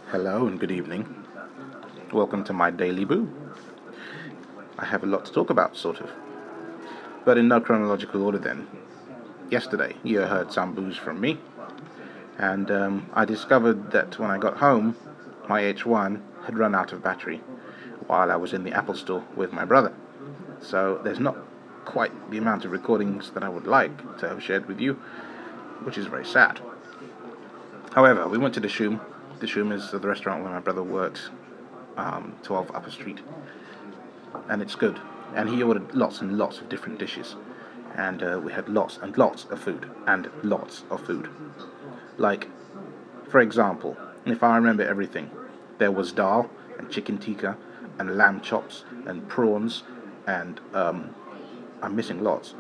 Hello and good evening. Welcome to my daily boo. I have a lot to talk about, sort of. But in no chronological order then. Yesterday, you heard some boos from me, and I discovered that when I got home, my H1 had run out of battery while I was in the Apple store with my brother. So there's not quite the amount of recordings that I would like to have shared with you, which is very sad. However, we went to the Shoom. The Shoom is the restaurant where my brother works, 12 Upper Street, and it's good. And he ordered lots and lots of different dishes, and we had lots and lots of food, and lots of food. Like, for example, if I remember everything, there was dal and chicken tikka and lamb chops and prawns, and I'm missing lots.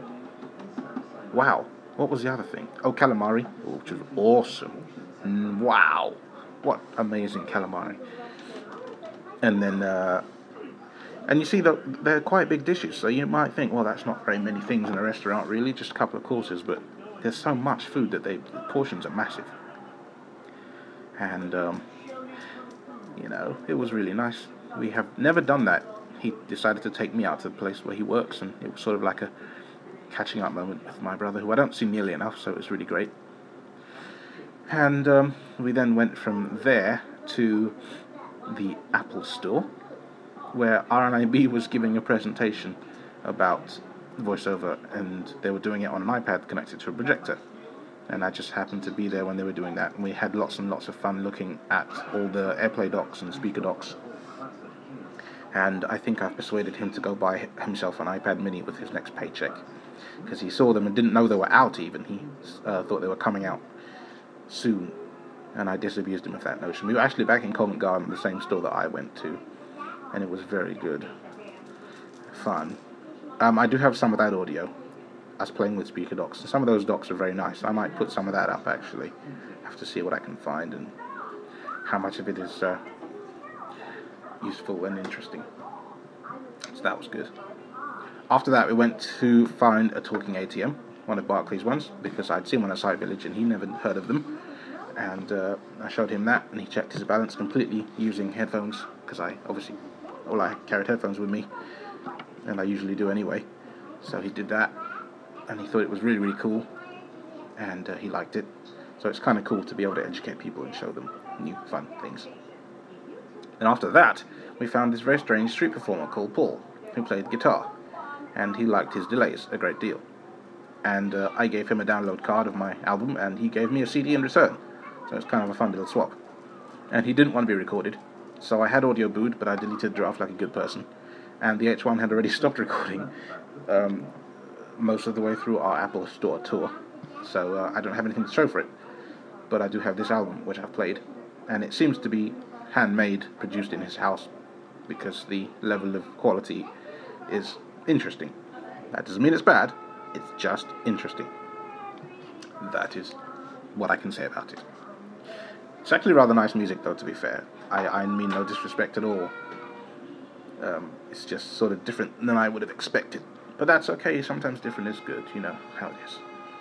Wow, what was the other thing? Oh, calamari, which was awesome. Wow, what amazing calamari. And then and you see, they're quite big dishes, so you might think, well, that's not very many things in a restaurant, really, just a couple of courses, but there's so much food that the portions are massive. And, it was really nice. We have never done that. He decided to take me out to the place where he works, and it was sort of like a catching up moment with my brother, who I don't see nearly enough, so it was really great. And we then went from there to the Apple store, where RNIB was giving a presentation about voiceover, and they were doing it on an iPad connected to a projector. And I just happened to be there when they were doing that, and we had lots and lots of fun looking at all the AirPlay docks and speaker docks. And I think I've persuaded him to go buy himself an iPad mini with his next paycheck, because he saw them and didn't know they were out even. He thought they were coming out soon, and I disabused him of that notion. We were actually back in Covent Garden, the same store that I went to, and it was very good fun. I do have some of that audio, us playing with speaker docks, and some of those docks are very nice. I might put some of that up, actually. I have to see what I can find and how much of it is useful and interesting. So that was good. After that, we went to find a talking ATM, one of Barclays' ones, because I'd seen one at Site Village and he never heard of them. And I showed him that, and he checked his balance completely using headphones, because I carried headphones with me, and I usually do anyway. So he did that, and he thought it was really, really cool, and he liked it. So it's kind of cool to be able to educate people and show them new, fun things. And after that, we found this very strange street performer called Paul, who played guitar, and he liked his delays a great deal. And I gave him a download card of my album, and he gave me a CD in return. So it's kind of a fun little swap. And he didn't want to be recorded, so I had audio booed, but I deleted the draft like a good person. And the H1 had already stopped recording most of the way through our Apple Store tour. So I don't have anything to show for it. But I do have this album, which I've played. And it seems to be handmade, produced in his house, because the level of quality is interesting. That doesn't mean it's bad, it's just interesting. That is what I can say about it. It's actually rather nice music, though, to be fair. I mean no disrespect at all. It's just sort of different than I would have expected. But that's okay, sometimes different is good, you know how it is.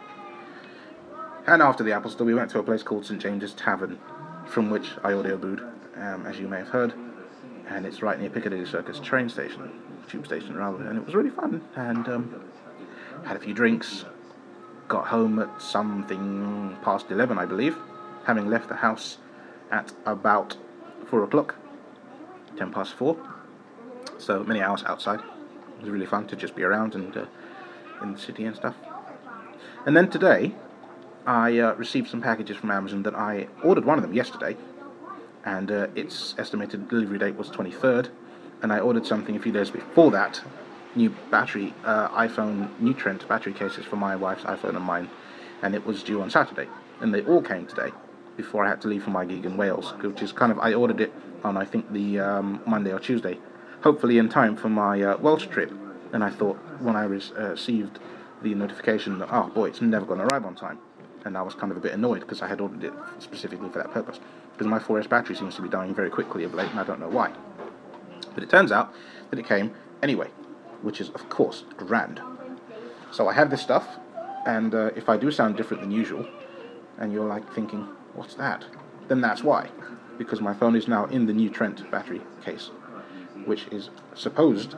And after the Apple Store, we went to a place called St. James's Tavern, from which I audio booed, as you may have heard. And it's right near Piccadilly Circus train station, tube station rather, and it was really fun. And had a few drinks, got home at something past 11, I believe, having left the house at about 4 o'clock, 10 past 4. So many hours outside. It was really fun to just be around and in the city and stuff. And then today, I received some packages from Amazon that I ordered one of them yesterday, and its estimated delivery date was 23rd, and I ordered something a few days before that, new battery, iPhone Nutrient battery cases for my wife's iPhone and mine, and it was due on Saturday, and they all came today, before I had to leave for my gig in Wales, which is I ordered it on, I think, the Monday or Tuesday, hopefully in time for my Welsh trip, and I thought, when I received the notification that, oh boy, it's never going to arrive on time, and I was kind of a bit annoyed, because I had ordered it specifically for that purpose, because my 4S battery seems to be dying very quickly of late, and I don't know why. But it turns out that it came anyway, which is, of course, grand. So I have this stuff, and if I do sound different than usual, and you're like thinking, what's that? Then that's why. because my phone is now in the new Trent battery case, which is supposedly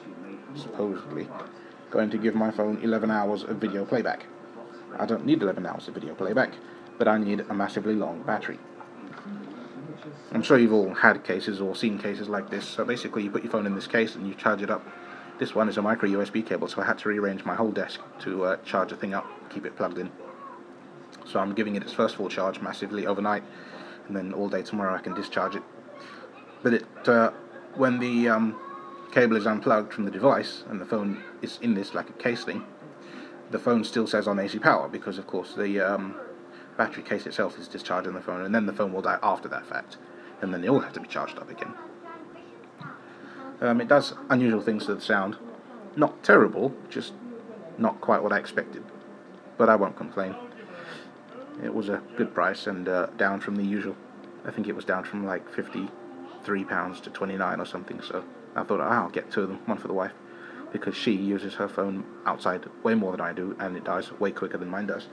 going to give my phone 11 hours of video playback. I don't need 11 hours of video playback, but I need a massively long battery. I'm sure you've all had cases or seen cases like this. So basically you put your phone in this case and you charge it up. This one is a micro USB cable, so I had to rearrange my whole desk to charge the thing up, keep it plugged in. So I'm giving it its first full charge massively overnight, and then all day tomorrow I can discharge it. But when the cable is unplugged from the device and the phone is in this like a case thing, the phone still says on AC power, because of course the battery case itself is discharging the phone, and then the phone will die after that fact, and then they all have to be charged up again. It does unusual things to the sound. Not terrible, just not quite what I expected, but I won't complain. It was a good price, and down from the usual. I think it was down from like £53 to 29 or something, so I thought, I'll get two of them, one for the wife, because she uses her phone outside way more than I do, and it dies way quicker than mine does.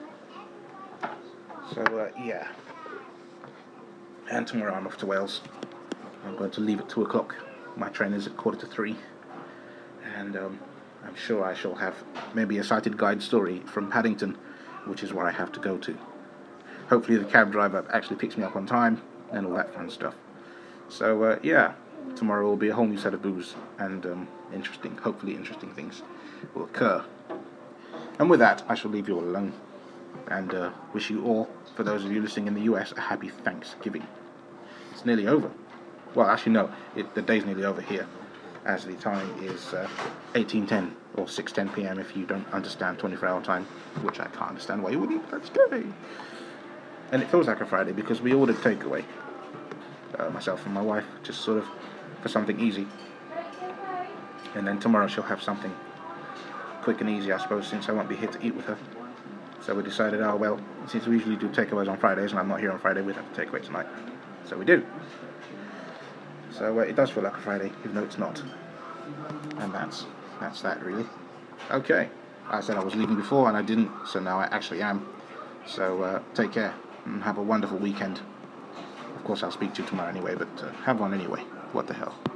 So yeah, and tomorrow I'm off to Wales. I'm going to leave at 2 o'clock. My train is at 2:45, and I'm sure I shall have maybe a sighted guide story from Paddington, which is where I have to go to. Hopefully the cab driver actually picks me up on time, and all that fun stuff. So yeah, tomorrow will be a whole new set of booze, and hopefully interesting things will occur. And with that, I shall leave you all alone, and wish you all, for those of you listening in the US, a happy Thanksgiving. It's nearly over. Well, actually no, the day's nearly over here, as the time is 18:10 or 6:10 p.m. if you don't understand 24-hour time, which I can't understand why you wouldn't. That's good. And it feels like a Friday because we ordered takeaway, myself and my wife, just sort of for something easy. And then tomorrow she'll have something quick and easy, I suppose, since I won't be here to eat with her. So we decided, oh well, since we usually do takeaways on Fridays and I'm not here on Friday, we'd have a takeaway tonight. So we do. So it does feel like a Friday, even though it's not. And that's that, really. Okay. I said I was leaving before and I didn't, so now I actually am. So take care and have a wonderful weekend. Of course I'll speak to you tomorrow anyway, but have one anyway. What the hell.